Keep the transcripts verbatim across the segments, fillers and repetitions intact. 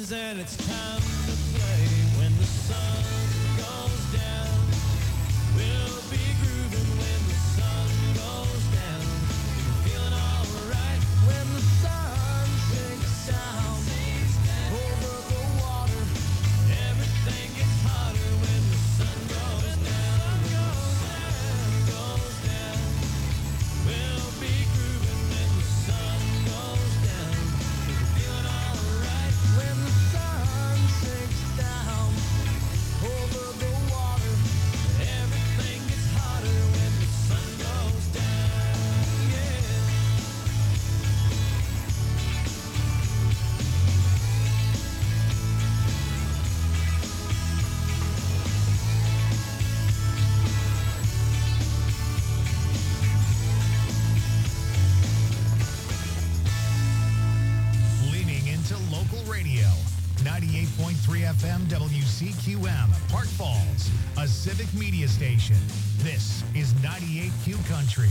is and it's time to play. When the sun goes down, we'll be grooving when the sun goes down. Feeling alright when the sun sinks down over the water. Everything gets hotter when the sun goes down. Sun goes down. We'll be grooving when the sun goes down. Feeling alright when the sun sinks down over the water. Everything gets hotter when the sun goes down. Yeah. Leaning into local radio. ninety-eight point three F M W C Q M, Park Falls, a civic media station. This is ninety-eight Q Country.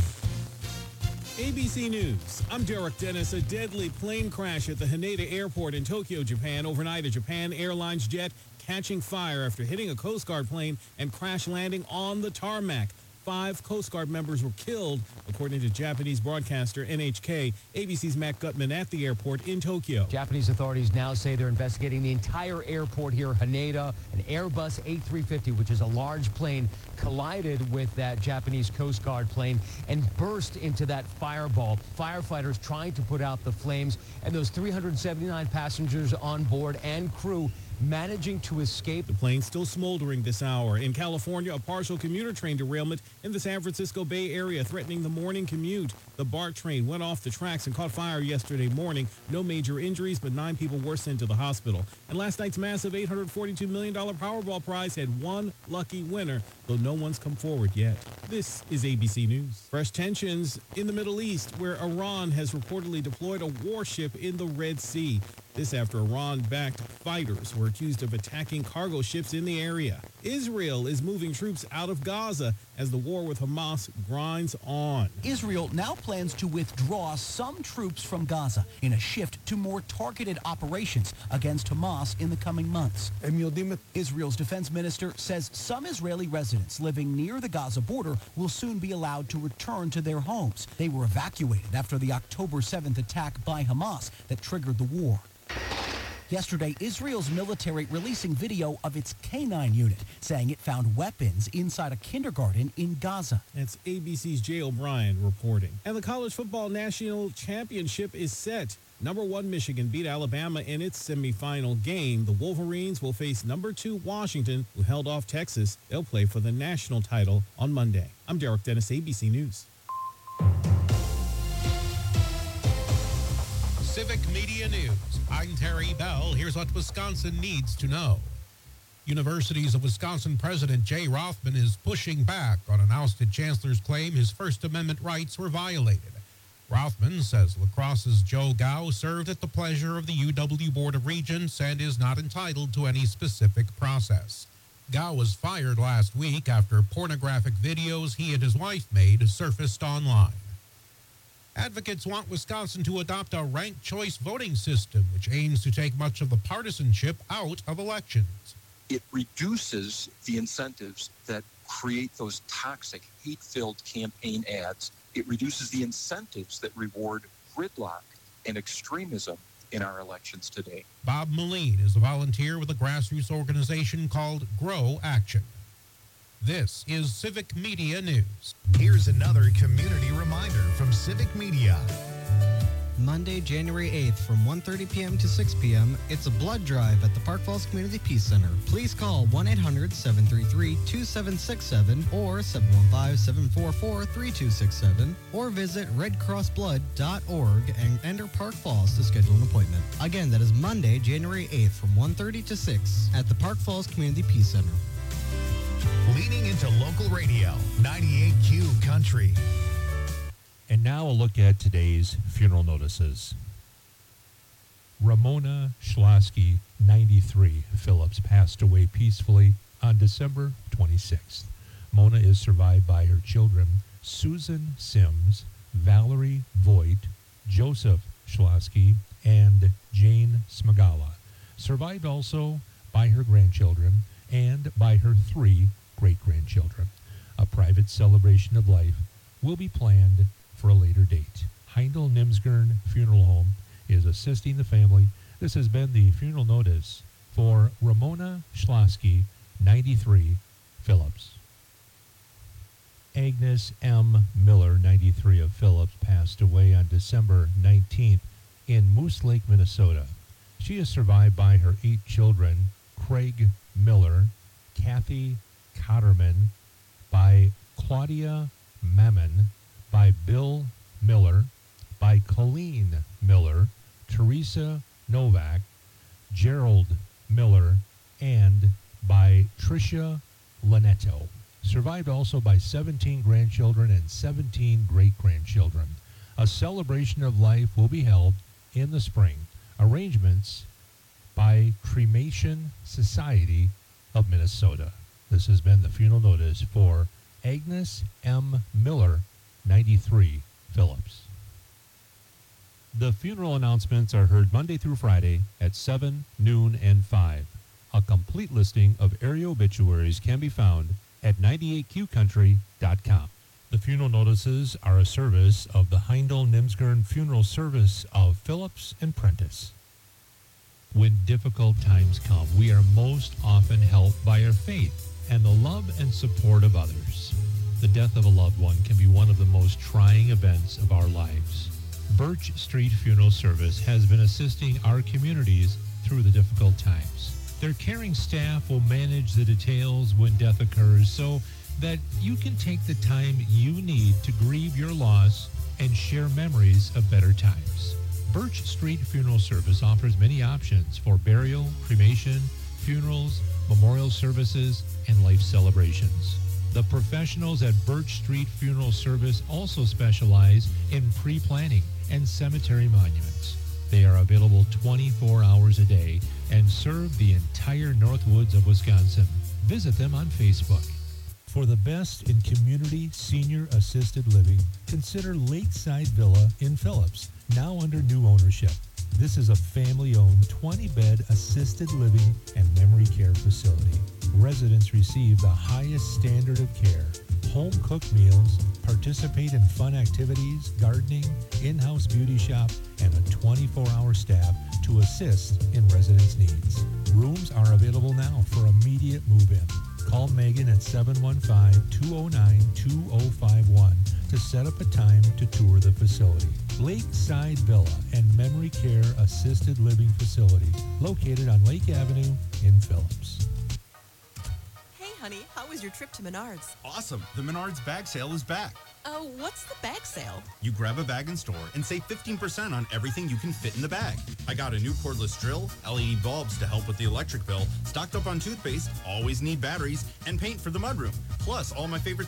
A B C News. I'm Derek Dennis. A deadly plane crash at the Haneda Airport in Tokyo, Japan. Overnight, a Japan Airlines jet catching fire after hitting a Coast Guard plane and crash landing on the tarmac. Five Coast Guard members were killed, according to Japanese broadcaster N H K. A B C's Matt Gutman at the airport in Tokyo. Japanese authorities now say they're investigating the entire airport here, Haneda. An Airbus A three fifty, which is a large plane, collided with that Japanese Coast Guard plane and burst into that fireball. Firefighters trying to put out the flames, and those three hundred seventy-nine passengers on board and crew managing to escape. The plane still smoldering this hour. In California, a partial commuter train derailment in the San Francisco Bay Area threatening the morning commute. The BART train went off the tracks and caught fire yesterday morning. No major injuries, but nine people were sent to the hospital. And last night's massive eight hundred forty-two million dollars Powerball prize had one lucky winner, though no one's come forward yet. This is A B C News. Fresh tensions in the Middle East, where Iran has reportedly deployed a warship in the Red Sea. This after Iran-backed fighters were accused of attacking cargo ships in the area. Israel is moving troops out of Gaza as the war with Hamas grinds on. Israel now plans to withdraw some troops from Gaza in a shift to more targeted operations against Hamas in the coming months. Israel's defense minister says some Israeli residents living near the Gaza border will soon be allowed to return to their homes. They were evacuated after the October seventh attack by Hamas that triggered the war. Yesterday, Israel's military releasing video of its K nine unit, saying it found weapons inside a kindergarten in Gaza. That's A B C's Jay O'Brien reporting. And the college football national championship is set. Number one Michigan beat Alabama in its semifinal game. The Wolverines will face number two Washington, who held off Texas. They'll play for the national title on Monday. I'm Derek Dennis, A B C News. Civic Media News. I'm Terry Bell. Here's what Wisconsin needs to know. Universities of Wisconsin President Jay Rothman is pushing back on an ousted chancellor's claim his First Amendment rights were violated. Rothman says La Crosse's Joe Gao served at the pleasure of the U W Board of Regents and is not entitled to any specific process. Gao was fired last week after pornographic videos he and his wife made surfaced online. Advocates want Wisconsin to adopt a ranked choice voting system, which aims to take much of the partisanship out of elections. It reduces the incentives that create those toxic, hate-filled campaign ads. It reduces the incentives that reward gridlock and extremism in our elections today. Bob Moline is a volunteer with a grassroots organization called Grow Action. This is Civic Media News. Here's another community reminder from Civic Media. Monday, January eighth from one thirty p.m. to six p.m., it's a blood drive at the Park Falls Community Peace Center. Please call one eight hundred seven three three two seven six seven or seven one five seven four four three two six seven or visit red cross blood dot org and enter Park Falls to schedule an appointment. Again, that is Monday, January eighth from one thirty to six at the Park Falls Community Peace Center. Leaning into local radio, ninety-eight Q Country. And now a look at today's funeral notices. Ramona Schlasky, ninety-three, Phillips, passed away peacefully on December twenty-sixth. Mona is survived by her children, Susan Sims, Valerie Voigt, Joseph Schlasky, and Jane Smagala. survived also by her grandchildren and by her three great-grandchildren. A private celebration of life will be planned for a later date. Heindel Nimsgern Funeral Home is assisting the family. This has been the funeral notice for Ramona Schlosky, ninety-three, Phillips. Agnes M. Miller, ninety-three, of Phillips, passed away on December nineteenth in Moose Lake, Minnesota. She is survived by her eight children, Craig Miller, Kathy Cotterman, by Claudia Mammon, by Bill Miller, by Colleen Miller, Teresa Novak, Gerald Miller, and by Tricia Lanetto. Survived also by seventeen grandchildren and seventeen great-grandchildren. A celebration of life will be held in the spring. Arrangements by Cremation Society of Minnesota. This has been the funeral notice for Agnes M. Miller, ninety-three, Phillips. The funeral announcements are heard Monday through Friday at seven, noon, and five. A complete listing of area obituaries can be found at ninety-eight Q country dot com. The funeral notices are a service of the Heindel Nimsgern Funeral Service of Phillips and Prentice. When difficult times come, we are most often helped by our faith and the love and support of others. The death of a loved one can be one of the most trying events of our lives. Birch Street Funeral Service has been assisting our communities through the difficult times. Their caring staff will manage the details when death occurs so that you can take the time you need to grieve your loss and share memories of better times. Birch Street Funeral Service offers many options for burial, cremation, funerals, memorial services, and life celebrations. The professionals at Birch Street Funeral Service also specialize in pre-planning and cemetery monuments. They are available twenty-four hours a day and serve the entire Northwoods of Wisconsin. Visit them on Facebook. For the best in community senior assisted living, consider Lakeside Villa in Phillips, now under new ownership. This is a family-owned twenty-bed assisted living and memory care facility. Residents receive the highest standard of care, home-cooked meals, participate in fun activities, gardening, in-house beauty shop, and a twenty-four hour staff to assist in residents' needs. Rooms are available now for immediate move-in. Call Megan at seven one five, two oh nine, two oh five one to set up a time to tour the facility. Lakeside Villa and Memory Care Assisted Living Facility, located on Lake Avenue in Phillips. Hey, honey, how was your trip to Menards? Awesome. The Menards bag sale is back. Oh, what's the bag sale? You grab a bag in store and save fifteen percent on everything you can fit in the bag. I got a new cordless drill, L E D bulbs to help with the electric bill, stocked up on toothpaste, always need batteries, and paint for the mudroom, plus all my favorite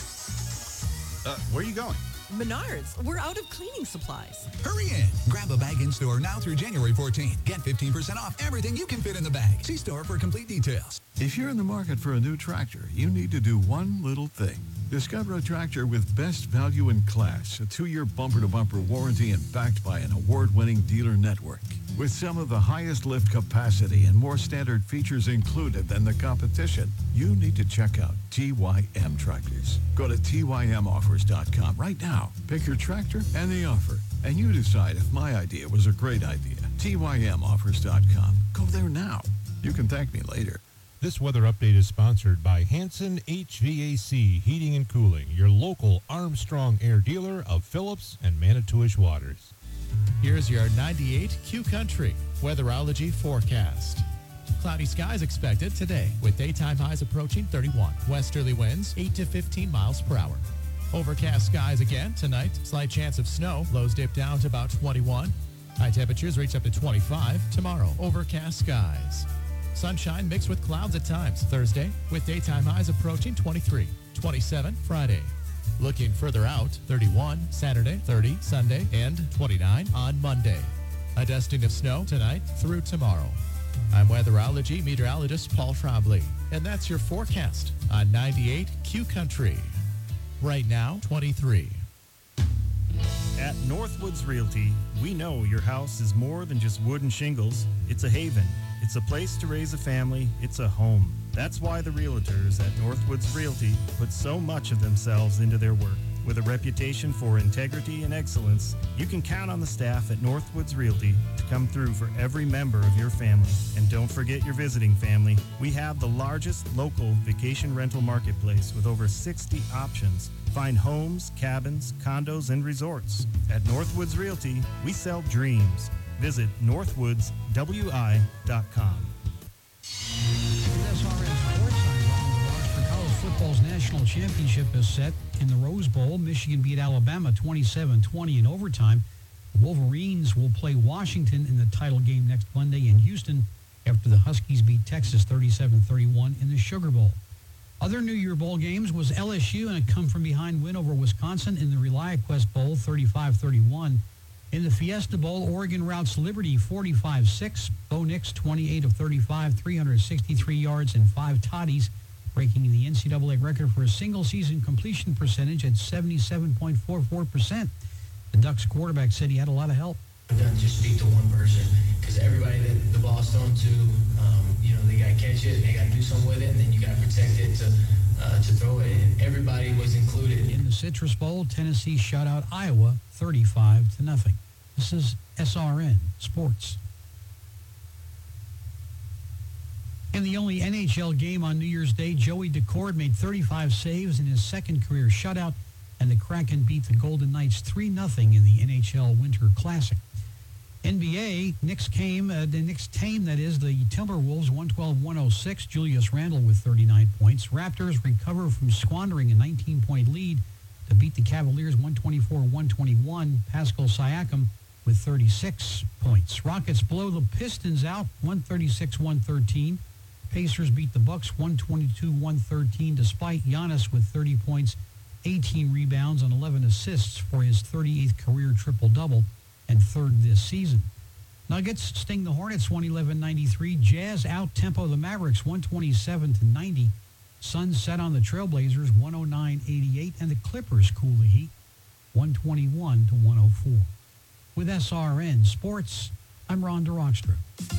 snacks. Uh, where are you going? Menards, we're out of cleaning supplies. Hurry in. Grab a bag in store now through January fourteenth. Get fifteen percent off everything you can fit in the bag. See store for complete details. If you're in the market for a new tractor, you need to do one little thing. Discover a tractor with best value in class, a two-year bumper-to-bumper warranty, and backed by an award-winning dealer network. With some of the highest lift capacity and more standard features included than the competition, you need to check out T Y M Tractors. Go to T Y M offers dot com right now. Pick your tractor and the offer, and you decide if my idea was a great idea. T Y M offers dot com. Go there now. You can thank me later. This weather update is sponsored by Hanson H V A C Heating and Cooling, your local Armstrong Air dealer of Phillips and Manitowish Waters. Here's your ninety-eight Q Country weatherology forecast. Cloudy skies expected today with daytime highs approaching thirty-one. Westerly winds eight to fifteen miles per hour. Overcast skies again tonight. Slight chance of snow. Lows dip down to about twenty-one. High temperatures reach up to twenty-five tomorrow. Overcast skies. Sunshine mixed with clouds at times Thursday with daytime highs approaching twenty-three. twenty-seven Friday. Looking further out, thirty-one Saturday, thirty Sunday, and twenty-nine on Monday. A dusting of snow tonight through tomorrow. I'm weatherology meteorologist Paul Trombley, and that's your forecast on ninety-eight Q Country. Right now, twenty-three. At Northwoods Realty, we know your house is more than just wood and shingles. It's a haven, It's a place to raise a family. It's a home. That's why the realtors at Northwoods Realty put so much of themselves into their work. With a reputation for integrity and excellence, you can count on the staff at Northwoods Realty to come through for every member of your family. And don't forget your visiting family. We have the largest local vacation rental marketplace with over sixty options. Find homes, cabins, condos, and resorts. At Northwoods Realty, we sell dreams. Visit northwoods w i dot com. With S R N Sports, I'm Ron DeRoche. College football's national championship is set in the Rose Bowl. Michigan beat Alabama twenty-seven twenty in overtime. The Wolverines will play Washington in the title game next Monday in Houston after the Huskies beat Texas thirty-seven thirty-one in the Sugar Bowl. Other New Year Bowl games was L S U and a come-from-behind win over Wisconsin in the ReliaQuest Bowl thirty-five thirty-one. In the Fiesta Bowl, Oregon routs Liberty forty-five six. Bo Nix twenty-eight of thirty-five, three hundred sixty-three yards and five toddies, breaking the N C double A record for a single-season completion percentage at seventy-seven point four four percent. The Ducks quarterback said he had a lot of help. It doesn't just speak to one person, because everybody that the ball's thrown to, um, you know, they got to catch it, they got to do something with it, and then you got to protect it to uh, to throw it. And everybody was included. In the Citrus Bowl, Tennessee shut out Iowa thirty-five to nothing. This is S R N Sports. In the only N H L game on New Year's Day, Joey Decord made thirty-five saves in his second career shutout, and the Kraken beat the Golden Knights three nothing in the N H L Winter Classic. N B A, Knicks came, uh, the Knicks tame, that is, the Timberwolves one twelve one oh six. Julius Randle with thirty-nine points. Raptors recover from squandering a nineteen-point lead to beat the Cavaliers one twenty-four one twenty-one. Pascal Siakam with thirty-six points. Rockets blow the Pistons out one thirty-six one thirteen. Pacers beat the Bucks one twenty-two one thirteen despite Giannis with thirty points, eighteen rebounds, and eleven assists for his thirty-eighth career triple-double and third this season. Nuggets sting the Hornets one eleven ninety-three. Jazz out-tempo the Mavericks one twenty-seven to ninety. Suns set on the Trailblazers one oh nine eighty-eight, and the Clippers cool the Heat one twenty-one to one oh four. With S R N Sports, I'm Ron DeRockstra.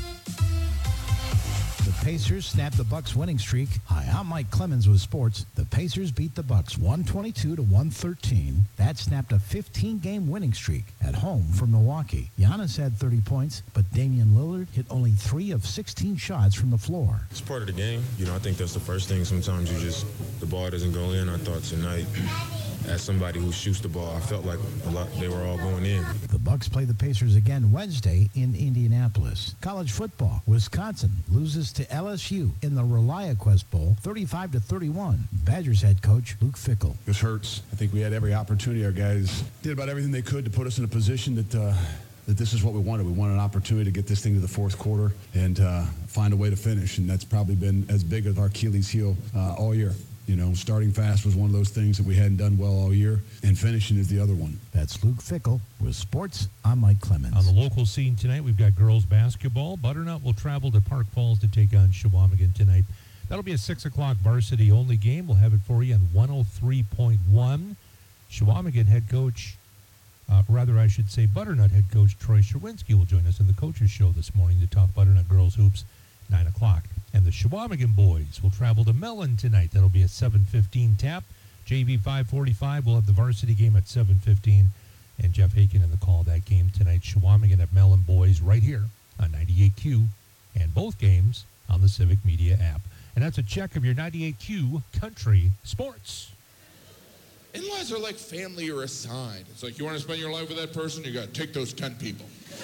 The Pacers snapped the Bucks winning streak. Hi, I'm Mike Clemens with sports. The Pacers beat the Bucks one twenty-two to one thirteen. That snapped a fifteen-game winning streak at home for Milwaukee. Giannis had thirty points, but Damian Lillard hit only three of sixteen shots from the floor. It's part of the game. You know, I think that's the first thing. Sometimes you just, the ball doesn't go in. I thought tonight, as somebody who shoots the ball, I felt like a lot, they were all going in. The Bucks play the Pacers again Wednesday in Indianapolis. College football, Wisconsin loses to L S U in the ReliaQuest Bowl thirty-five to thirty-one. Badgers head coach Luke Fickell. This hurts. I think we had every opportunity. Our guys did about everything they could to put us in a position that uh, that this is what we wanted. We wanted an opportunity to get this thing to the fourth quarter and uh, find a way to finish, and that's probably been as big as our Achilles heel uh, all year. You know, starting fast was one of those things that we hadn't done well all year, and finishing is the other one. That's Luke Fickell with sports. I'm Mike Clemens. On the local scene tonight, we've got girls basketball. Butternut will travel to Park Falls to take on Chequamegon tonight. That'll be a six o'clock varsity-only game. We'll have it for you on one oh three point one. Chequamegon head coach, uh, rather I should say Butternut head coach Troy Sherwinski will join us in the Coaches Show this morning to talk Butternut girls hoops, nine o'clock. And the Chequamegon boys will travel to Mellon tonight. That'll be a seven fifteen tap. J V five forty-five will have the varsity game at seven fifteen. And Jeff Haken in the call of that game tonight. Chequamegon at Mellon boys right here on ninety-eight Q. And both games on the Civic Media app. And that's a check of your ninety-eight Q Country Sports. In-laws are like family or a sign. It's like, you want to spend your life with that person, you got to take those ten people.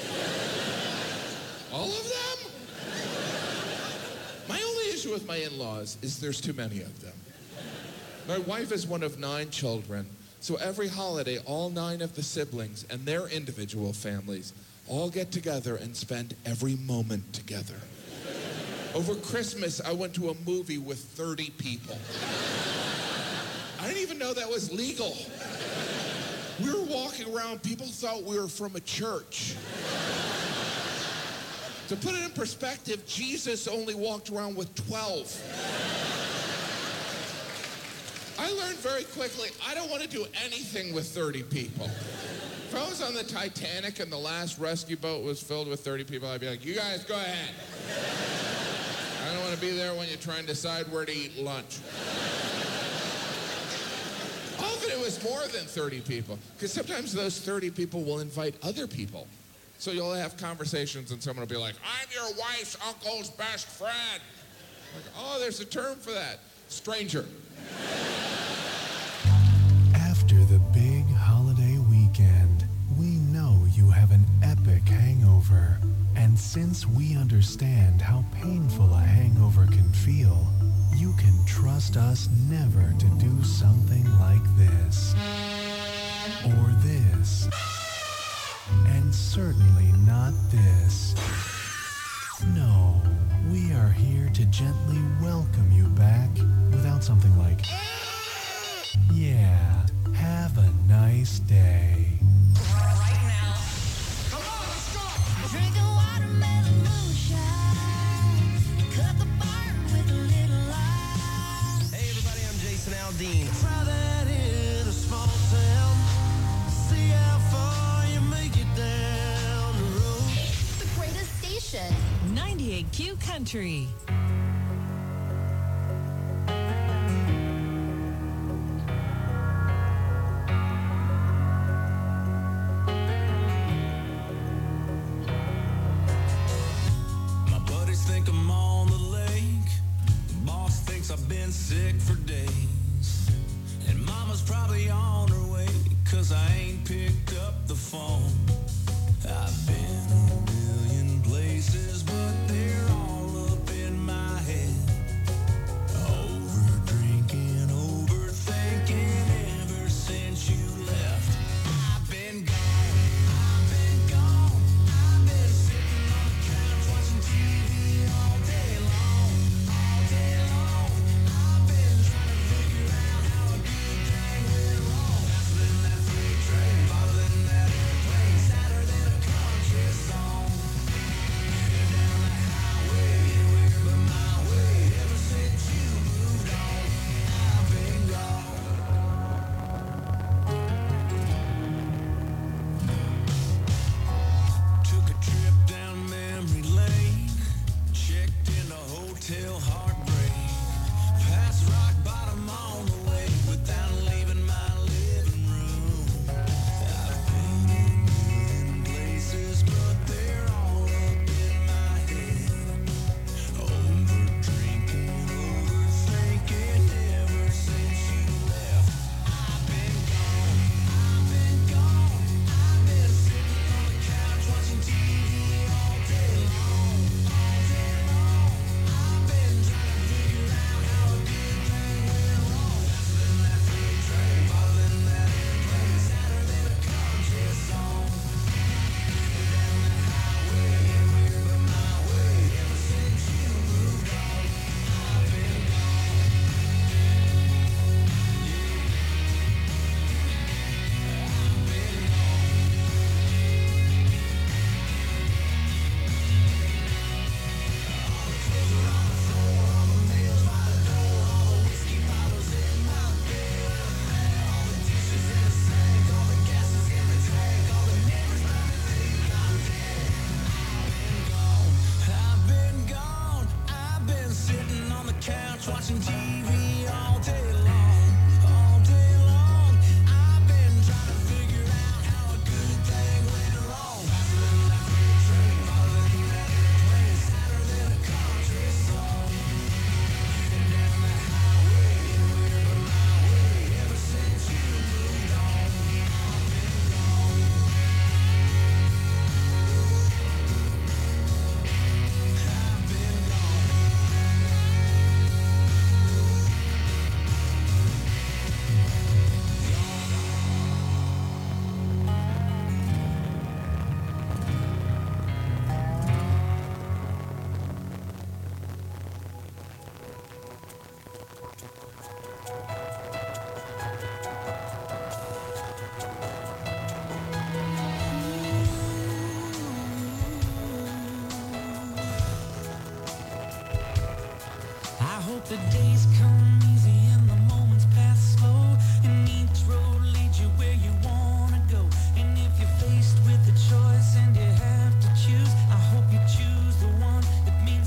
All of them? My only issue with my in-laws is there's too many of them. My wife is one of nine children, so every holiday, all nine of the siblings and their individual families all get together and spend every moment together. Over Christmas, I went to a movie with thirty people. I didn't even know that was legal. We were walking around, people thought we were from a church. To put it in perspective, Jesus only walked around with twelve. I learned very quickly, I don't want to do anything with thirty people. If I was on the Titanic and the last rescue boat was filled with thirty people, I'd be like, you guys go ahead. I don't want to be there when you try and decide where to eat lunch. Often it was more than thirty people, because sometimes those thirty people will invite other people. So you'll have conversations and someone will be like, I'm your wife's uncle's best friend. Like, oh, there's a term for that. Stranger. After the big holiday weekend, we know you have an epic hangover. And since we understand how painful a hangover can feel, you can trust us never to do something like this. Or this. And certainly not this. No, we are here to gently welcome you back without something like, yeah, have a nice day. Right now. Come on, let's go. Drinking watermelon moonshine. Cut the barn with a little ice. Hey everybody, I'm Jason Aldean. Try that in a small town. See how far you make it down the road. The greatest station. ninety-eight Q Country. My buddies think I'm on the lake. The boss thinks I've been sick for days. And mama's probably on her way, cause I ain't picked up the phone. I've been a million places, but they're all up in my head. Over drinking, overthinking ever since you left. I've been gone, I've been gone. I've been sitting on the couch watching T V all day long, all day long. I've been trying to figure out how a good thing went wrong. Faster than that freight train, farther than that airplane, sadder than a country song. Headed down the highway, anywhere but my way. Ever since you moved on, I've been gone. Took a trip down memory lane, checked into Hotel Heartbreak, past rock bottom on the way without leaving my living room. I've been a million places, but they're all up in my head. Over drinking, overthinking ever since you left. I've been gone, I've been gone. I've been sitting on the couch watching T V all day long, all day long. I've been trying to figure out how a good thing went wrong. Faster than that freight train, farther than that airplane, sadder than a country song. Headed down the highway, anywhere but my way. Ever since you moved on, I've been gone. I've been gone. I've been sitting on the couch watching T V all day long, all day long. I've been trying to figure out how a good thing went wrong. Faster than that freight train, farther than that airplane, sadder than a country song. Headed down the highway, anywhere but my way. Ever since you moved on, I've been gone. I've been I hope the days come easy and the moments pass slow, and each road leads you where you wanna go. And if you're faced with a choice and you have to choose, I hope you choose the one that means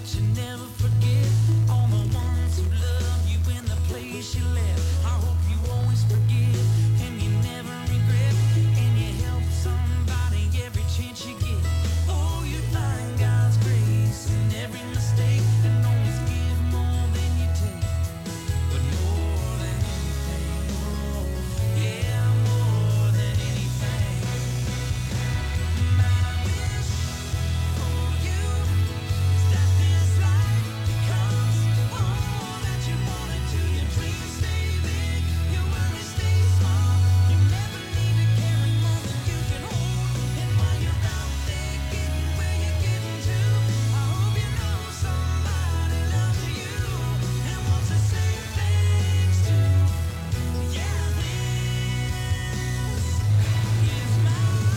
you never forget all the ones who love you in the place you left. I hope you always forgive and you never regret, and you help somebody every chance you get. Oh, you find God's grace in every mistake and always give more than you take, but more than anything, yeah, more than anything. My wish for you is that this life becomes all that you wanted to. Your dreams stay big, your worries stay small. You never need to carry more than you can hold. And while you're out there getting where you're getting to, I hope you know somebody loves you and wants to say thanks to. Yeah, this is my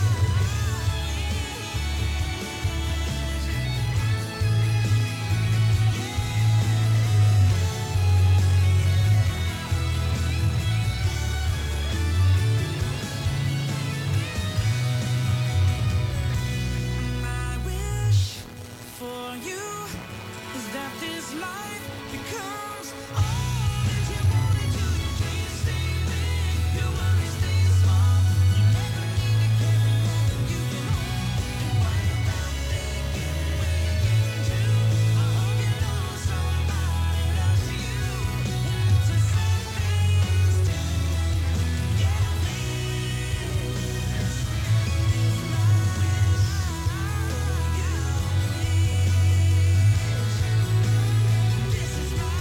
My wish for you is that this life becomes all that you wanted to. Your dreams stay big, your worries stay small. You never need to carry more than you can hold. And while you're out there getting where you're getting to, I hope you know somebody loves you and wants to say thanks to. Yeah, this is my This is my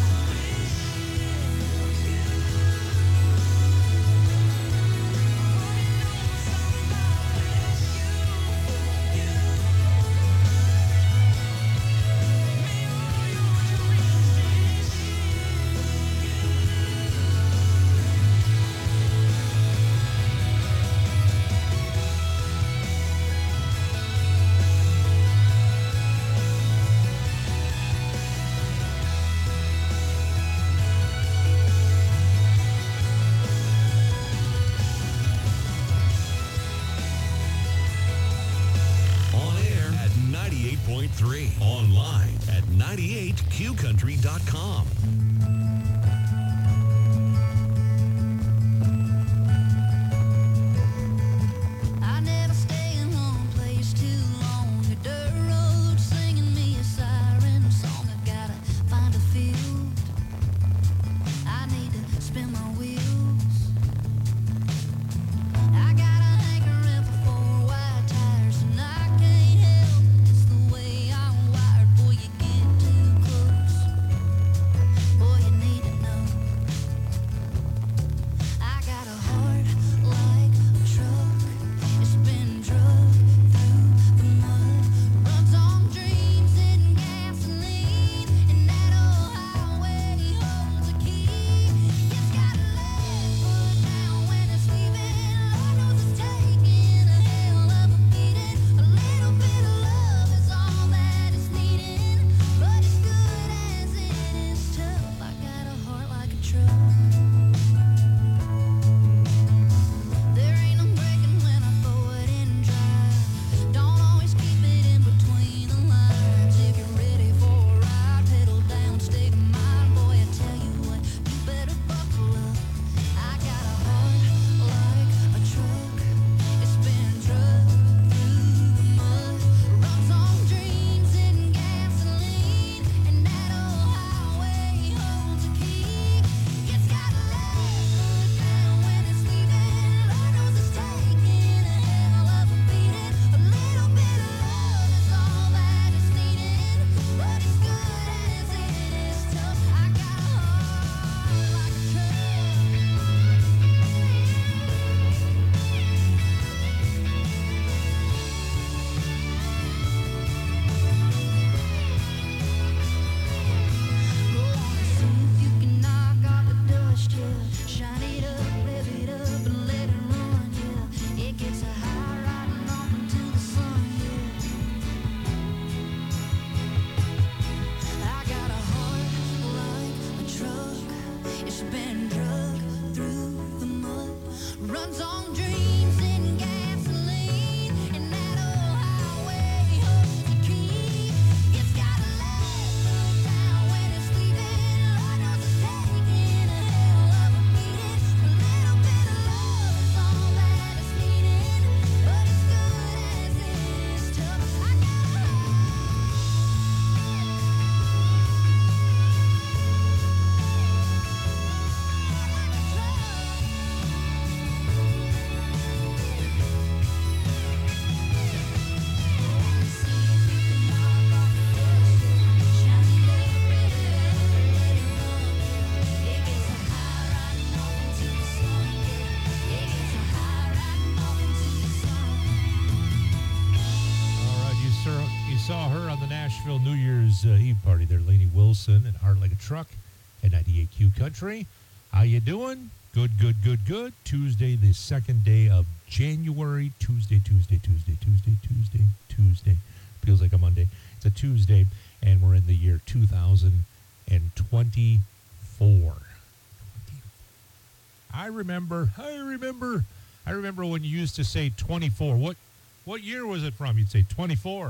On air at ninety-eight point three. Online at ninety-eight q country dot com. I never stay in one place too long. A dirt road singing me a siren song. I gotta find a field. I need to spin my wheels. I got a hankering for four wide tires, and I can't help it. It's the way I'm wired. Boy, you get too close. Boy, the Nashville New Year's uh, Eve party there. Lainey Wilson and Heart Like a Truck at ninety-eight Q Country. How you doing? Good, good, good, good. Tuesday, the second day of January. Tuesday, Tuesday, Tuesday, Tuesday, Tuesday, Tuesday. Feels like a Monday. It's a Tuesday, and we're in the year two thousand twenty-four. I remember, I remember, I remember when you used to say twenty-four. What, what year was it from? You'd say twenty-four.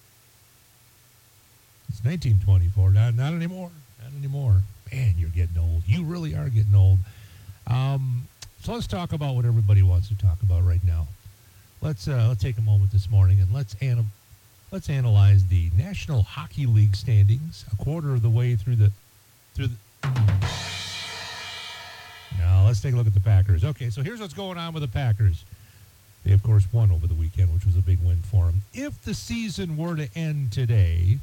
It's nineteen twenty-four. Not, not anymore. Not anymore. Man, you're getting old. You really are getting old. Um, so let's talk about what everybody wants to talk about right now. Let's uh, let's take a moment this morning and let's ana- let's analyze the National Hockey League standings. A quarter of the way through the through the. Now let's take a look at the Packers. Okay, so here's what's going on with the Packers. They of course won over the weekend, which was a big win for them. If the season were to end today.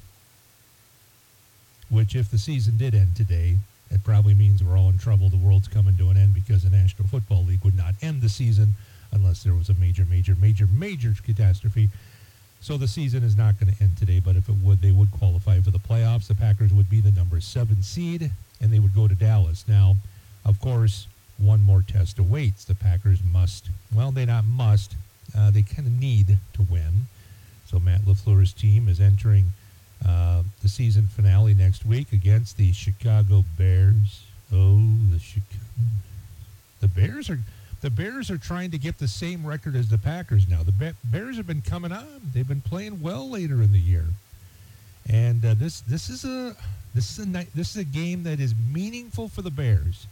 Which, if the season did end today, it probably means we're all in trouble. The world's coming to an end because the National Football League would not end the season unless there was a major, major, major, major catastrophe. So the season is not going to end today, but if it would, they would qualify for the playoffs. The Packers would be the number seven seed, and they would go to Dallas. Now, of course, one more test awaits. The Packers must, well, they not must, uh, they kind of need to win. So Matt LaFleur's team is entering Uh, the season finale next week against the Chicago Bears. Oh, the Chicago. The Bears are the Bears are trying to get the same record as the Packers now. The Be- Bears have been coming on. They've been playing well later in the year, and uh, this this is a this is a ni- this is a game that is meaningful for the Bears.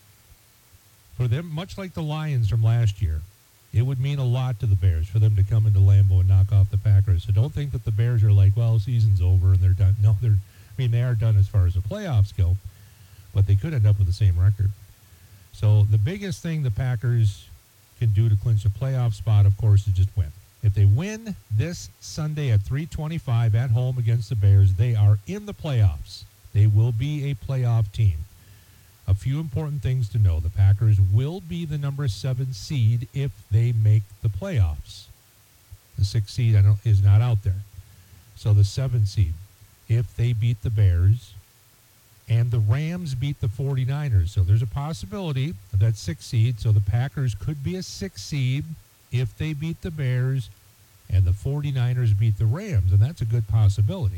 For them, much like the Lions from last year. It would mean a lot to the Bears for them to come into Lambeau and knock off the Packers. So don't think that the Bears are like, well, season's over and they're done. No, they're. I mean, they are done as far as the playoffs go, but they could end up with the same record. So the biggest thing the Packers can do to clinch a playoff spot, of course, is just win. If they win this Sunday at three twenty-five at home against the Bears, they are in the playoffs. They will be a playoff team. A few important things to know. The Packers will be the number seven seed if they make the playoffs. The sixth seed I don't, is not out there. So the seven seed, if they beat the Bears, and the Rams beat the forty-niners. So there's a possibility of that sixth seed. So the Packers could be a sixth seed if they beat the Bears, and the forty-niners beat the Rams. And that's a good possibility.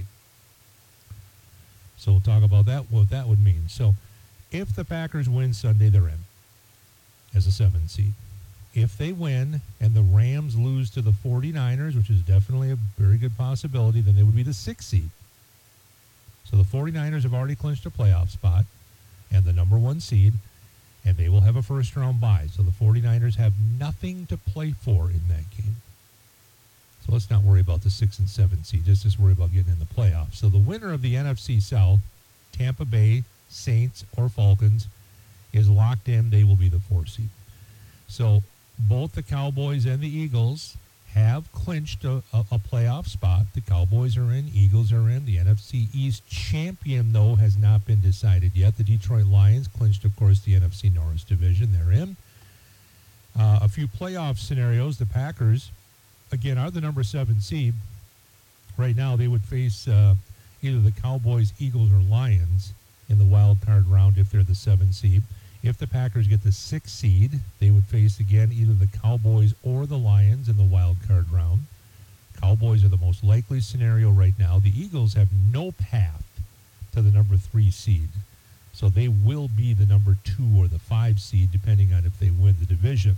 So we'll talk about that, what that would mean. So if the Packers win Sunday, they're in as a seven seed. If they win and the Rams lose to the forty-niners, which is definitely a very good possibility, then they would be the sixth seed. So the forty-niners have already clinched a playoff spot and the number one seed, and they will have a first-round bye. So the forty-niners have nothing to play for in that game. So let's not worry about the six and seven seed. Just, just worry about getting in the playoffs. So the winner of the N F C South, Tampa Bay, Saints, or Falcons, is locked in. They will be the four seed. So both the Cowboys and the Eagles have clinched a, a, a playoff spot. The Cowboys are in. Eagles are in. The N F C East champion, though, has not been decided yet. The Detroit Lions clinched, of course, the N F C North division. They're in. Uh, a few playoff scenarios. The Packers, again, are the number seven seed. Right now, they would face uh, either the Cowboys, Eagles, or Lions in the wild card round if they're the seven seed. If the Packers get the six seed, they would face again either the Cowboys or the Lions in the wild card round. Cowboys are the most likely scenario right now. The Eagles have no path to the number three seed, so they will be the number two or the five seed depending on if they win the division.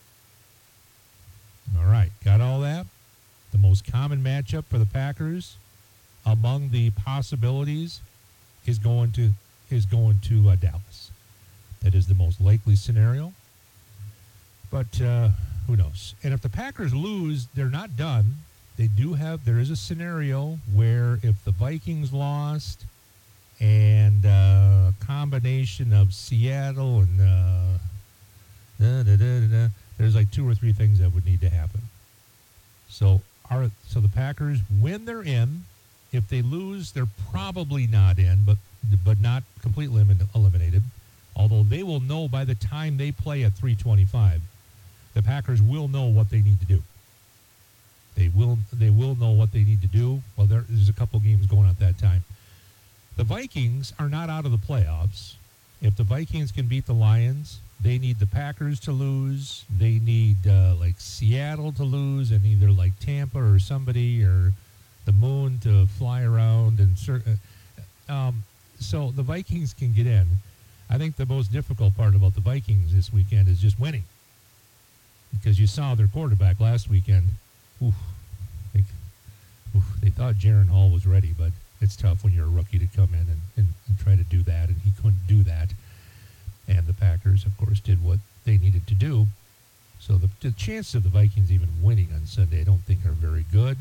All right, got all that? The most common matchup for the Packers among the possibilities is going to is going to uh, Dallas. That is the most likely scenario. But uh, who knows? And if the Packers lose, they're not done. They do have, there is a scenario where if the Vikings lost and uh, a combination of Seattle and uh, da, da, da, da, da, there's like two or three things that would need to happen. So, our, so the Packers, when they're in, if they lose, they're probably not in, but but not completely eliminated. Although they will know by the time they play at three twenty-five, the Packers will know what they need to do. They will they will know what they need to do. Well, there is a couple games going on at that time. The Vikings are not out of the playoffs. If the Vikings can beat the Lions, they need the Packers to lose. They need uh, like Seattle to lose, and either like Tampa or somebody or the Moon to fly around. And uh, um, so the Vikings can get in. I think the most difficult part about the Vikings this weekend is just winning, because you saw their quarterback last weekend. Oof, they, oof, they thought Jaron Hall was ready, but it's tough when you're a rookie to come in and, and, and try to do that, and he couldn't do that. And the Packers, of course, did what they needed to do. So the, the chances of the Vikings even winning on Sunday I don't think are very good.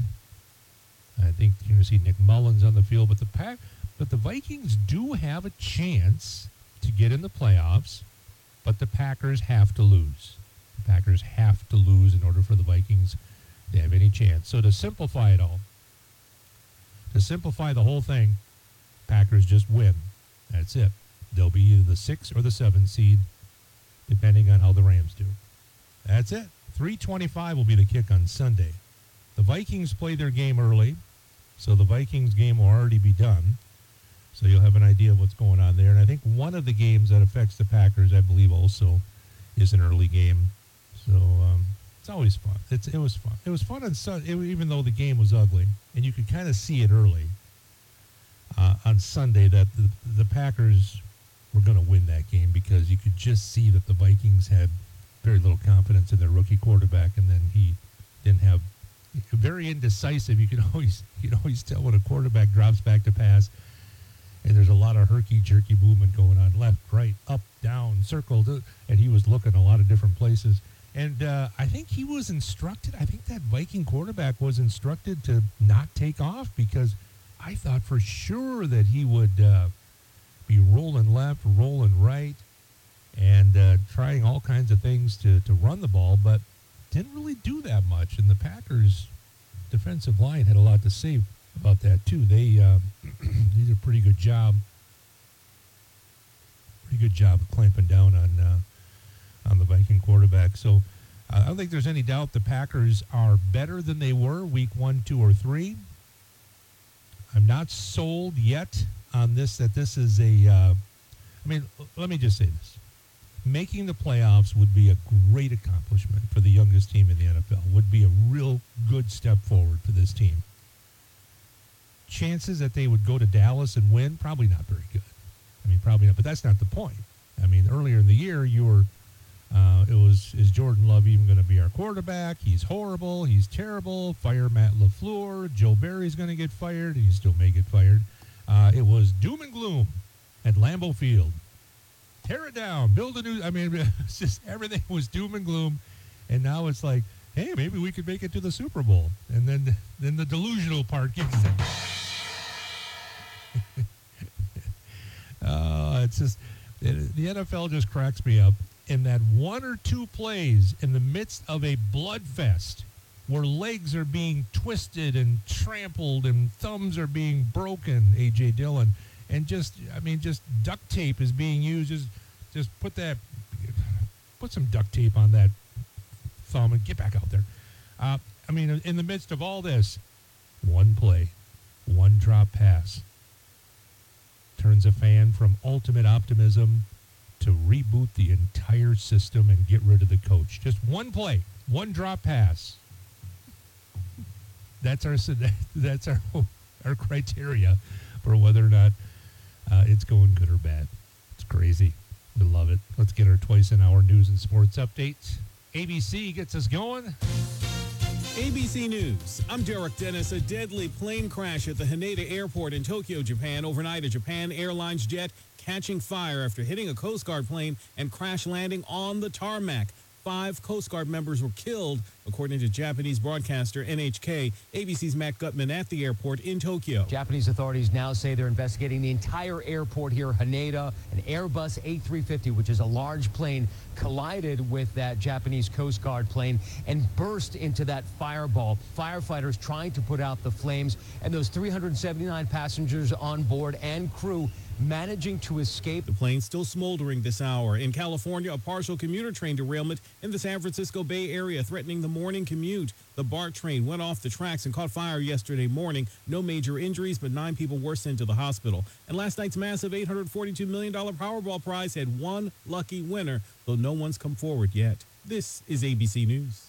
I think you're going to see Nick Mullins on the field, but the Pack, but the Vikings do have a chance to get in the playoffs, but the Packers have to lose. The Packers have to lose in order for the Vikings to have any chance. So to simplify it all, to simplify the whole thing, Packers just win. That's it. They'll be either the six or the seven seed, depending on how the Rams do. That's it. three twenty-five will be the kick on Sunday. The Vikings play their game early, so the Vikings game will already be done. So you'll have an idea of what's going on there. And I think one of the games that affects the Packers, I believe, also is an early game. So um, it's always fun. It's, it was fun. It was fun on Sunday, even though the game was ugly. And you could kind of see it early uh, on Sunday that the, the Packers were going to win that game, because you could just see that the Vikings had very little confidence in their rookie quarterback, and then he didn't have very indecisive. You can always you can always tell when a quarterback drops back to pass, and there's a lot of herky-jerky movement going on, left, right, up, down, circle, and he was looking a lot of different places. And uh, I think he was instructed, I think that Viking quarterback was instructed to not take off, because I thought for sure that he would uh, be rolling left, rolling right, and uh, trying all kinds of things to, to run the ball, but didn't really do that much. And the Packers' defensive line had a lot to say about that, too. They uh, did a pretty good job, pretty good job of clamping down on uh, on the Viking quarterback. So uh, I don't think there's any doubt the Packers are better than they were week one, two, or three. I'm not sold yet on this, that this is a, uh, I mean, let me just say this. Making the playoffs would be a great accomplishment for the youngest team in the N F L, would be a real good step forward for this team. Chances that they would go to Dallas and win, probably not very good. I mean, probably not, but that's not the point. I mean, earlier in the year, you were, uh, it was, is Jordan Love even going to be our quarterback? He's horrible. He's terrible. Fire Matt LaFleur. Joe Barry's going to get fired, and he still may get fired. Uh, it was doom and gloom at Lambeau Field. Tear it down, build a new, I mean, it's just everything was doom and gloom. And now it's like, hey, maybe we could make it to the Super Bowl. And then, then the delusional part kicks in. uh, it's just, it, the N F L just cracks me up in that one or two plays in the midst of a blood fest where legs are being twisted and trampled and thumbs are being broken, A J Dillon. And just, I mean, just duct tape is being used. Just, just put that, put some duct tape on that thumb and get back out there. Uh, I mean, in the midst of all this, one play, one drop pass turns a fan from ultimate optimism to reboot the entire system and get rid of the coach. Just one play, one drop pass. That's our that's our our criteria for whether or not uh, it's going good or bad. It's crazy. We love it. Let's get our twice an hour news and sports updates. A B C gets us going. A B C News. I'm Derek Dennis. A deadly plane crash at the Haneda Airport in Tokyo, Japan. Overnight, a Japan Airlines jet catching fire after hitting a Coast Guard plane and crash landing on the tarmac. Five Coast Guard members were killed, according to Japanese broadcaster N H K. A B C's Matt Gutman at the airport in Tokyo. Japanese authorities now say they're investigating the entire airport here, Haneda. An Airbus A three fifty, which is a large plane, collided with that Japanese Coast Guard plane and burst into that fireball. Firefighters trying to put out the flames, and those three hundred seventy-nine passengers on board and crew managing to escape. The plane still smoldering this hour. In California, a partial commuter train derailment in the San Francisco Bay Area threatening the morning commute. The BART train went off the tracks and caught fire yesterday morning. No major injuries, but nine people were sent to the hospital. And last night's massive eight hundred forty-two million dollars Powerball prize had one lucky winner, though no one's come forward yet. This is A B C News.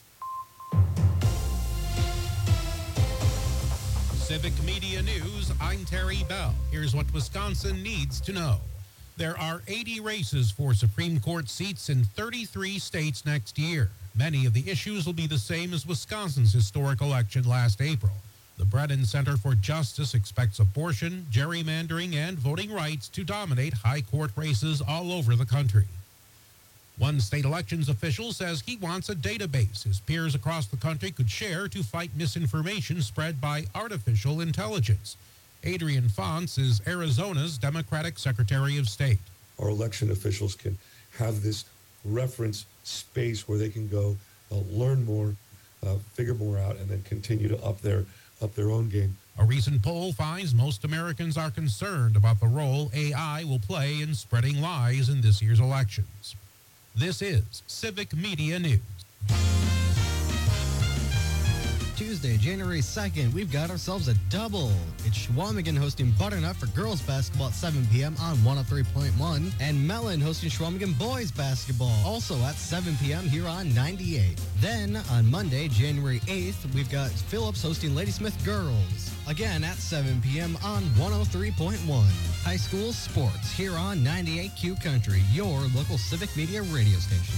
Civic Media News, I'm Terry Bell. Here's what Wisconsin needs to know. There are eighty races for Supreme Court seats in thirty-three states next year. Many of the issues will be the same as Wisconsin's historic election last April. The Brennan Center for Justice expects abortion, gerrymandering, and voting rights to dominate high court races all over the country. One state elections official says he wants a database his peers across the country could share to fight misinformation spread by artificial intelligence. Adrian Fonts is Arizona's Democratic Secretary of State. Our election officials can have this reference space where they can go uh, learn more, uh, figure more out, and then continue to up their up their own game. A recent poll finds most Americans are concerned about the role A I will play in spreading lies in this year's elections. This is Civic Media News. Tuesday, January second, we've got ourselves a double. It's Shawamigan hosting Butternut for girls basketball at seven p.m. on one oh three point one, and Mellon hosting Shawamigan boys basketball, also at seven p.m. here on ninety-eight. Then, on Monday, January eighth, we've got Phillips hosting Ladysmith girls, again at seven p.m. on one oh three point one. High school sports here on ninety-eight Q Country, your local civic media radio station.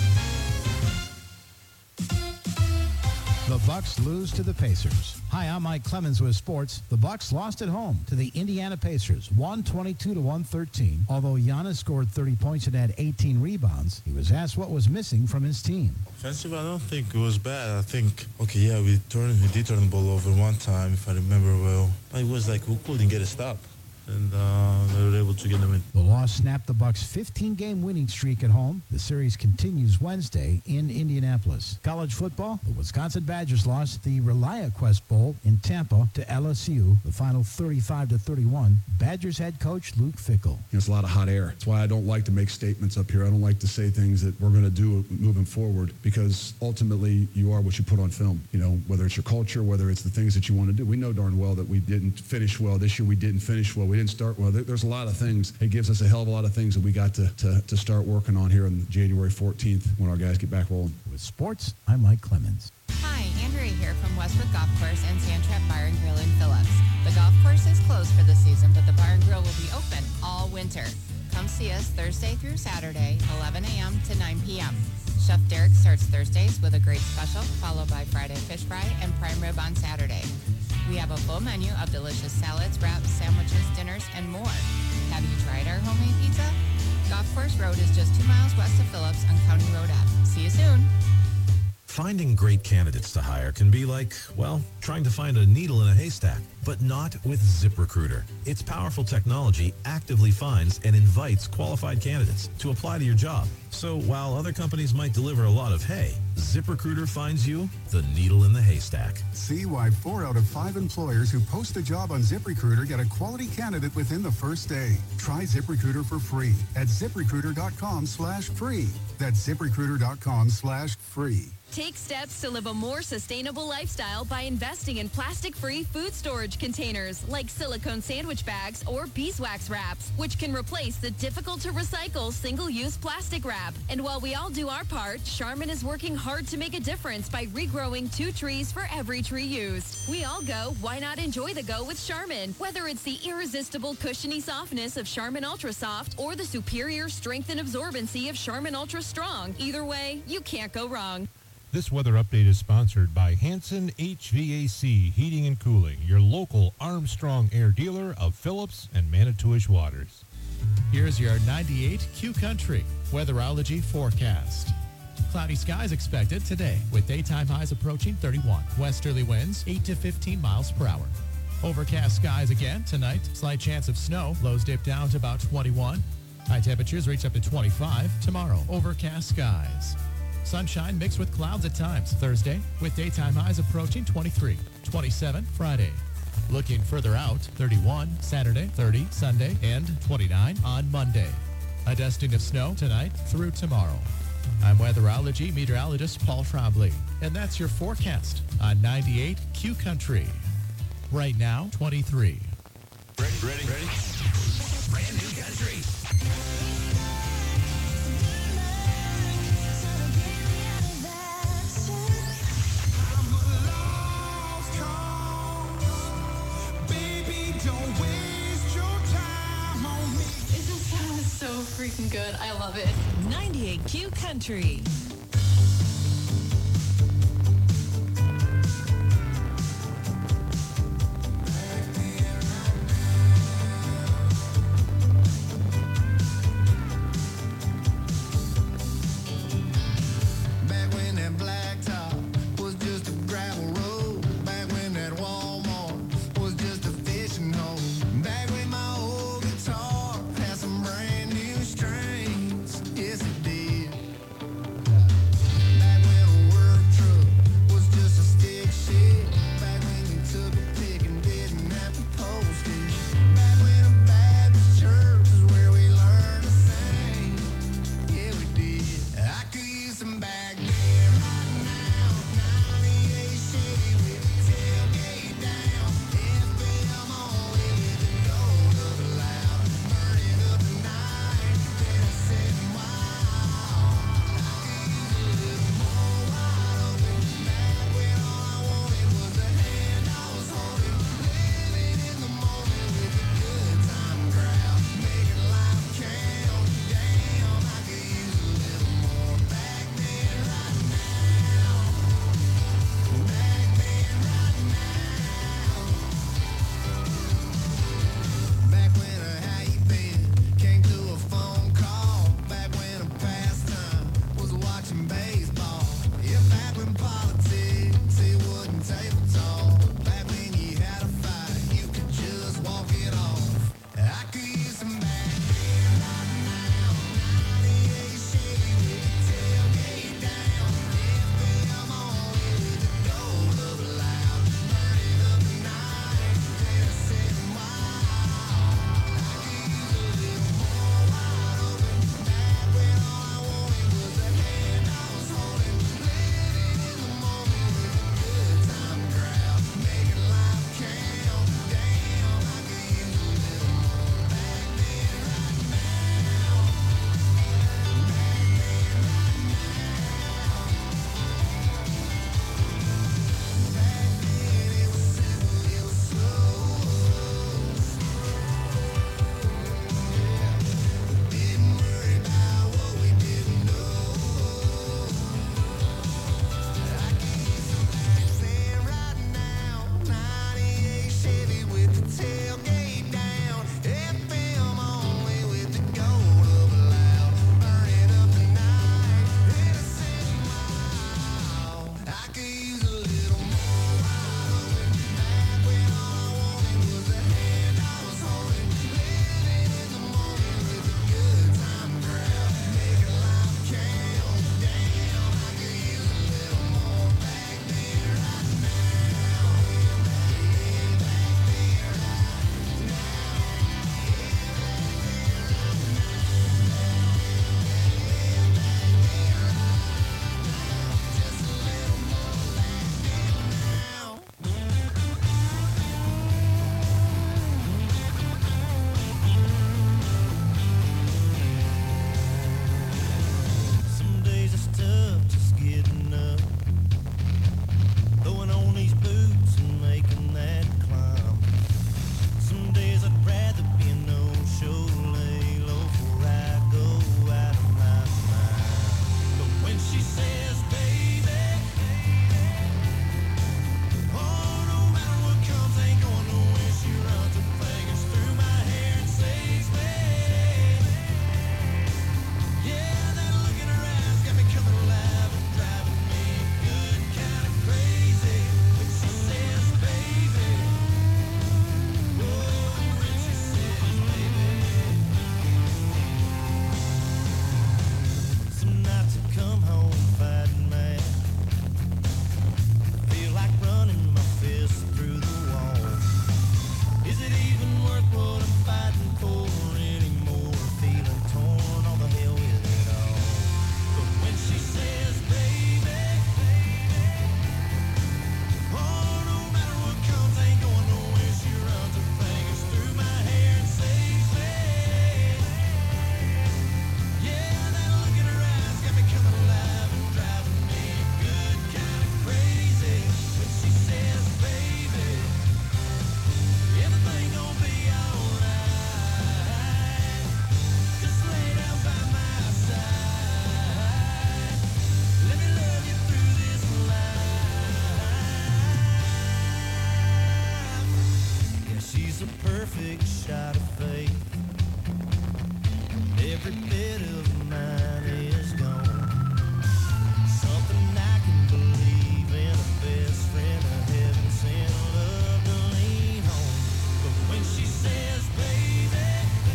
The Bucks lose to the Pacers. Hi, I'm Mike Clemens with sports. The Bucks lost at home to the Indiana Pacers, one twenty-two to one thirteen. Although Giannis scored thirty points and had eighteen rebounds, he was asked what was missing from his team. Offensive, I don't think it was bad. I think, okay, yeah, we turned, we did turn the ball over one time, if I remember well. But it was like we couldn't get a stop. And uh, they were able to get them in. The loss snapped the Bucks' fifteen-game winning streak at home. The series continues Wednesday in Indianapolis. College football, the Wisconsin Badgers lost the ReliaQuest Bowl in Tampa to L S U, the final thirty-five to thirty-one. Badgers head coach Luke Fickell. There's a lot of hot air. That's why I don't like to make statements up here. I don't like to say things that we're going to do moving forward, because ultimately you are what you put on film. You know, whether it's your culture, whether it's the things that you want to do. We know darn well that we didn't finish well. This year we didn't finish well. We didn't start well. There, there's a lot of things. It gives us a hell of a lot of things that we got to, to, to start working on here on January fourteenth when our guys get back rolling. With sports, I'm Mike Clemens. Hi, Andrea here from Westwood Golf Course and Sandtrap Bar and Grill in Phillips. The golf course is closed for the season, but the bar and grill will be open all winter. Come see us Thursday through Saturday, eleven a.m. to nine p.m. Chef Derek starts Thursdays with a great special, followed by Friday fish fry and prime rib on Saturday. We have a full menu of delicious salads, wraps, sandwiches, dinners, and more. Have you tried our homemade pizza? Golf Course Road is just two miles west of Phillips on County Road F. See you soon. Finding great candidates to hire can be like, well, trying to find a needle in a haystack, but not with ZipRecruiter. Its powerful technology actively finds and invites qualified candidates to apply to your job. So while other companies might deliver a lot of hay, ZipRecruiter finds you the needle in the haystack. See why four out of five employers who post a job on ZipRecruiter get a quality candidate within the first day. Try ZipRecruiter for free at ZipRecruiter.com slash free. That's ZipRecruiter.com slash free. Take steps to live a more sustainable lifestyle by investing in plastic-free food storage containers like silicone sandwich bags or beeswax wraps, which can replace the difficult-to-recycle single-use plastic wrap. And while we all do our part, Charmin is working hard to make a difference by regrowing two trees for every tree used. We all go, why not enjoy the go with Charmin? Whether it's the irresistible cushiony softness of Charmin Ultra Soft or the superior strength and absorbency of Charmin Ultra Strong, either way, you can't go wrong. This weather update is sponsored by Hanson H V A C Heating and Cooling, your local Armstrong Air dealer of Phillips and Manitowish Waters. Here's your ninety-eight Q Country weatherology forecast. Cloudy skies expected today with daytime highs approaching thirty-one. Westerly winds eight to fifteen miles per hour. Overcast skies again tonight. Slight chance of snow. Lows dip down to about twenty-one. High temperatures reach up to twenty-five. Tomorrow, overcast skies. Sunshine mixed with clouds at times Thursday with daytime highs approaching twenty-three. twenty-seven Friday. Looking further out, thirty-one Saturday, thirty Sunday, and twenty-nine on Monday. A dusting of snow tonight through tomorrow. I'm weatherology meteorologist Paul Trombley, and that's your forecast on ninety-eight Q Country. Right now, twenty-three. Ready, ready, ready? Brand new country. Don't waste your time on me. Isn't that so freaking good? I love it. ninety-eight Q Country. Back when that blacktop was just a gravel road. Back when that Walmart was just a fishing hole. Back when my old guitar had some brand new strings. Yes, it did. perfect shot of faith. Every bit of mine is gone. Something I can believe in, a best friend of heaven sent love to lean on. But when she says, baby,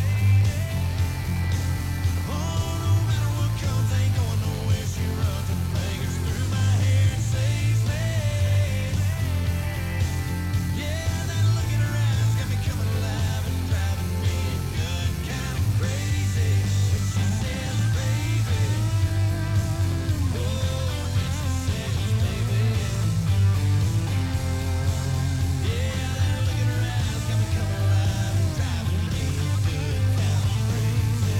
oh, no matter what comes, ain't going nowhere. She runs her fingers through my hair and says, hey, yeah, that look in her eyes got me coming alive and driving me good, kind of crazy. When she says, baby, oh, when she says, baby, yeah, that look in her eyes got me coming alive and driving me good, kind of crazy.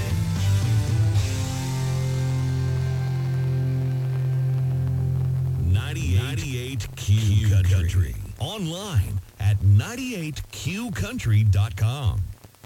ninety-eight Q Country. Online at ninety-eight Q country dot com.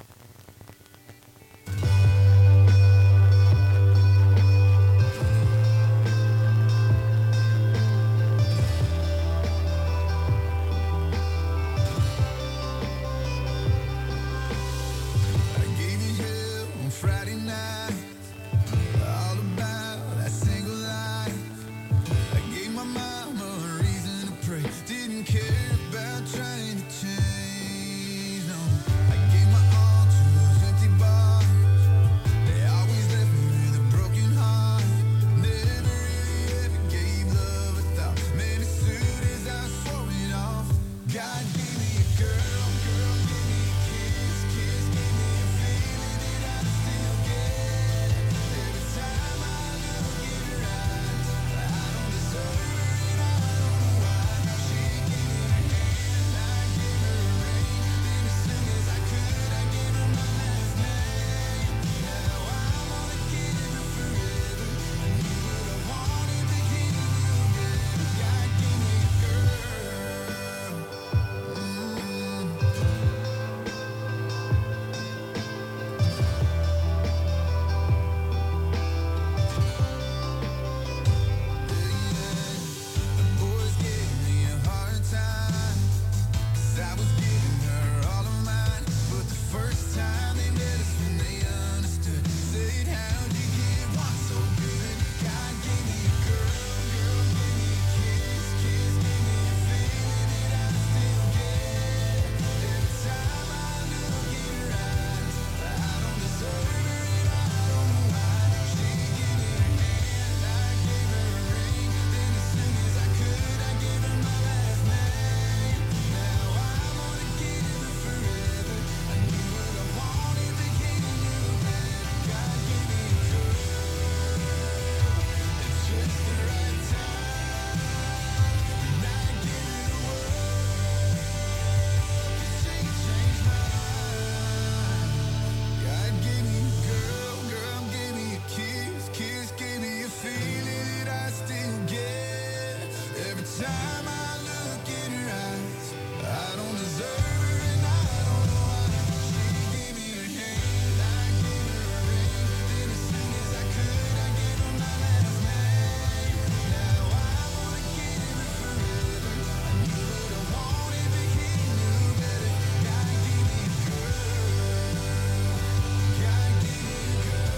I gave you hell on Friday night, all about that single life. I gave my mama a reason to pray, didn't care about trying to change, no. I gave my all to those empty bars, they always left me with a broken heart. Never really ever gave love a thought, man, as soon as I swore it off. God gave me a girl, girl gave me a kiss, kiss gave me a feeling that I still get. Every time I look in her eyes, I don't deserve her and I don't know why. She gave me her hand, I gave her a ring, then as soon as I could, I gave her my last name. Now I'm only kidding her forever. I knew what I wanted, but he knew better. God gave me a girl. The boys gave me a hard time, 'cause I was giving her all of mine. But the first time they met us when they understood, said, how'd you get one so good? God gave me a girl, girl gave me a kiss, kiss gave me a feeling that I still get. Every time I look in her eyes, I don't deserve her and I don't know why. She gave me her hand, I gave her a ring, then as soon as I could, I gave her my last name. Now I'm only kidding her forever. I knew what I wanted, but he knew better. God gave me a girl at just the right time, and I gave her the world, 'cause she changed my mind. God gave me a girl, girl gave me a kiss, kiss gave me a feeling that I still get. Every time I look in her eyes, I don't deserve her and I don't know why. She gave me her hand, I gave her a ring, then as soon as I could, I gave her my last name. Now I'm only kidding her forever. I knew what I wanted, but he knew better. God gave me a girl. God gave me a girl.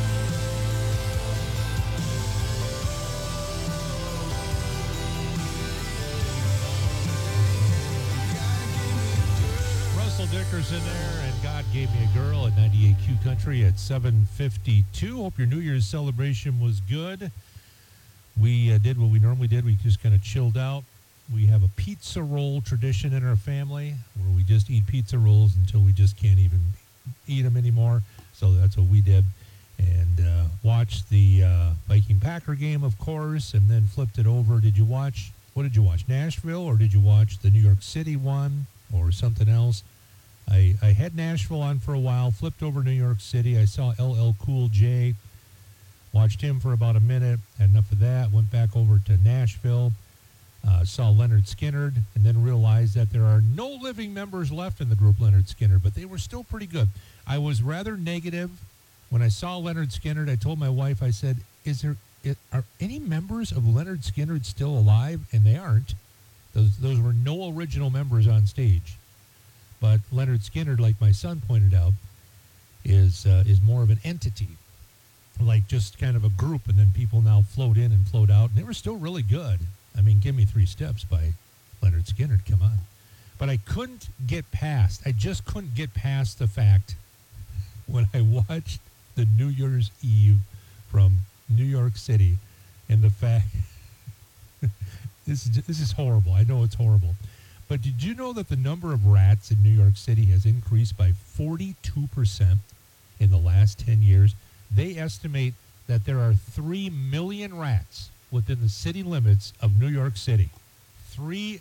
Russell Dickerson there, and God Gave Me a Girl at ninety-eight Q Country at seven fifty-two. Hope your New Year's celebration was good. We uh, did what we normally did. We just kind of chilled out. We have a pizza roll tradition in our family where we just eat pizza rolls until we just can't even eat them anymore. So that's what we did. And uh, watched the uh, Viking Packer game, of course, and then flipped it over. Did you watch, what did you watch, Nashville, or did you watch the New York City one or something else? I, I had Nashville on for a while, flipped over New York City. I saw L L Cool J, watched him for about a minute, had enough of that, went back over to Nashville, uh, saw Leonard Skinner, and then realized that there are no living members left in the group Leonard Skinner, but they were still pretty good. I was rather negative when I saw Leonard Skinner. I told my wife, I said, is there, it, are any members of Leonard Skinner still alive? And they aren't. Those, those were no original members on stage. But Leonard Skinner, like my son pointed out, is uh, is more of an entity, like just kind of a group, and then people now float in and float out. And they were still really good. I mean, Give Me Three Steps by Leonard Skinner, come on. But I couldn't get past, I just couldn't get past the fact when I watched the New Year's Eve from New York City, and the fact, this is, this is horrible. I know it's horrible. But did you know that the number of rats in New York City has increased by forty-two percent in the last ten years? They estimate that there are three million rats within the city limits of New York City. Three.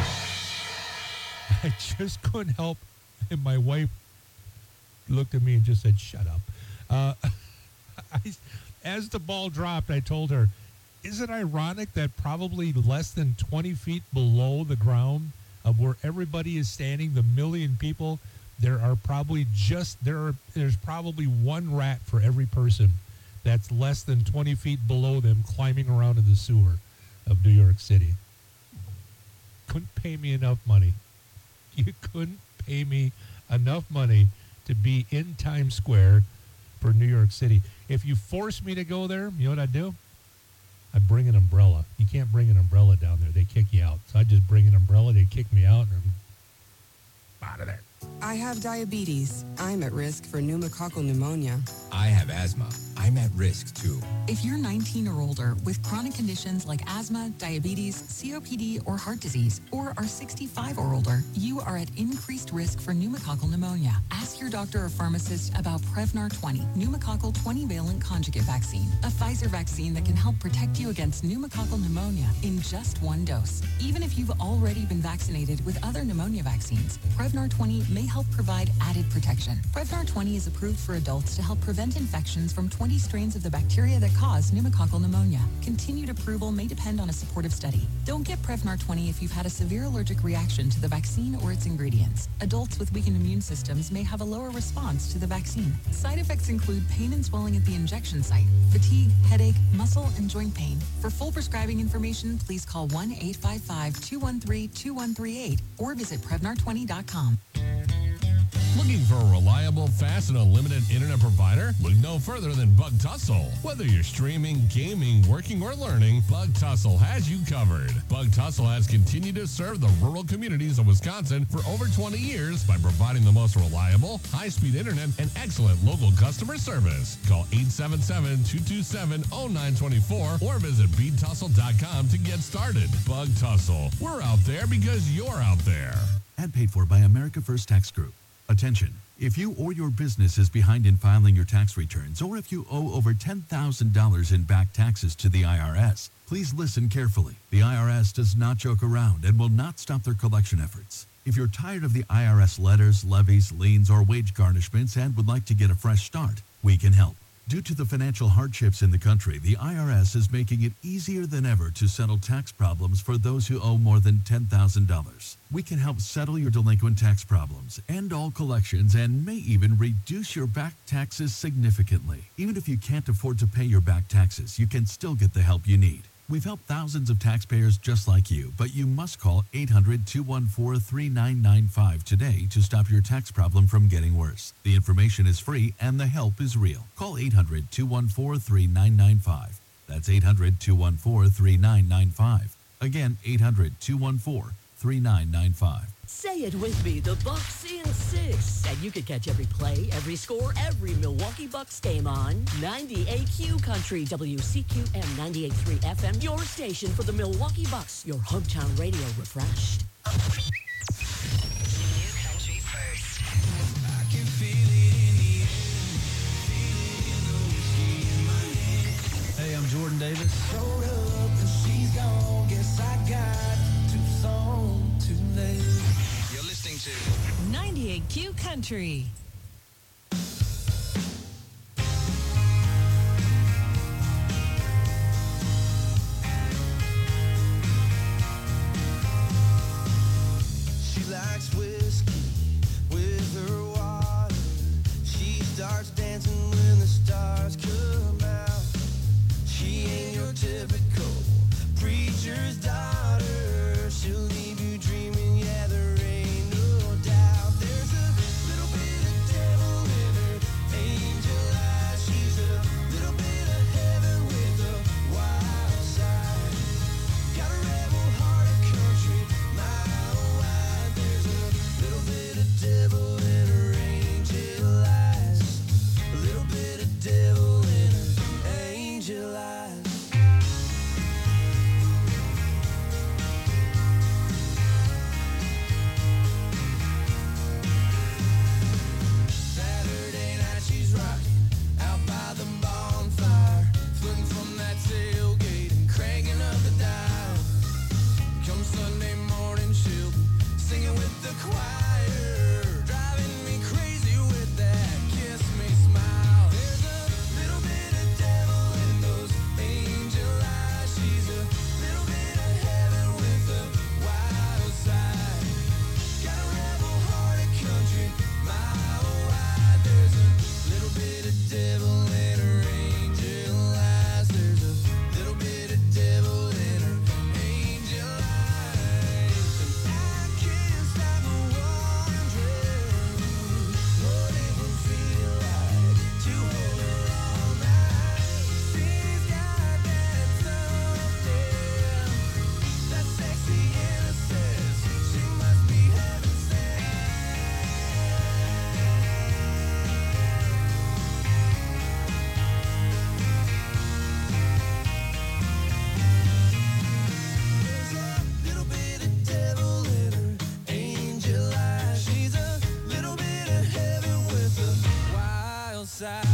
I just couldn't help, and my wife looked at me and just said, shut up. Uh, I, as the ball dropped, I told her, is it ironic that probably less than twenty feet below the ground of where everybody is standing, the million people, there are probably just, there are, there's probably one rat for every person that's less than twenty feet below them climbing around in the sewer of New York City. Couldn't pay me enough money. You couldn't pay me enough money to be in Times Square for New York City. If you force me to go there, you know what I'd do? I'd bring an umbrella. You can't bring an umbrella down there. They kick you out. So I'd just bring an umbrella. They'd kick me out, and I'm out of there. I have diabetes. I'm at risk for pneumococcal pneumonia. I have asthma. I'm at risk too. If you're nineteen or older with chronic conditions like asthma, diabetes, C O P D, or heart disease, or are sixty-five or older, you are at increased risk for pneumococcal pneumonia. Ask your doctor or pharmacist about Prevnar twenty, pneumococcal twenty-valent conjugate vaccine, a Pfizer vaccine that can help protect you against pneumococcal pneumonia in just one dose. Even if you've already been vaccinated with other pneumonia vaccines, Prevnar twenty may help provide added protection. Prevnar twenty is approved for adults to help prevent infections from twenty strains of the bacteria that cause pneumococcal pneumonia. Continued approval may depend on a supportive study. Don't get Prevnar twenty if you've had a severe allergic reaction to the vaccine or its ingredients. Adults with weakened immune systems may have a lower response to the vaccine. Side effects include pain and swelling at the injection site, fatigue, headache, muscle, and joint pain. For full prescribing information, please call one eight five five, two one three, two one three eight or visit Prevnar twenty dot com. Looking for a reliable, fast, and unlimited internet provider? Look no further than Bug Tussle. Whether you're streaming, gaming, working, or learning, Bug Tussle has you covered. Bug Tussle has continued to serve the rural communities of Wisconsin for over twenty years by providing the most reliable, high-speed internet and excellent local customer service. Call eight seven seven, two two seven, zero nine two four or visit beat tussle dot com to get started. Bug Tussle. We're out there because you're out there. Ad paid for by America First Tax Group. Attention, if you or your business is behind in filing your tax returns, or if you owe over ten thousand dollars in back taxes to the I R S, please listen carefully. The I R S does not joke around and will not stop their collection efforts. If you're tired of the I R S letters, levies, liens, or wage garnishments and would like to get a fresh start, we can help. Due to the financial hardships in the country, the I R S is making it easier than ever to settle tax problems for those who owe more than ten thousand dollars. We can help settle your delinquent tax problems, end all collections, and may even reduce your back taxes significantly. Even if you can't afford to pay your back taxes, you can still get the help you need. We've helped thousands of taxpayers just like you, but you must call eight hundred, two one four, three nine nine five today to stop your tax problem from getting worse. The information is free and the help is real. Call eight hundred, two one four, three nine nine five. That's eight hundred, two one four, three nine nine five. Again, eight hundred, two one four, three nine nine five. Say it with me, the Bucks in six. And you can catch every play, every score, every Milwaukee Bucks game on ninety-eight Q Country, W C Q M ninety-eight point three F M, your station for the Milwaukee Bucks, your hometown radio refreshed. New Country first. I can feel it in the air, feel it in the whiskey in my head. Hey, I'm Jordan Davis. Showed up and she's gone. Guess I got too soon, too late. You're listening to ninety-eight Q Country. She likes whiskey with her water. She starts dancing when the stars come out. She ain't your typical preacher's daughter. She'll leave you dreaming, yeah, there ain't no doubt. outside.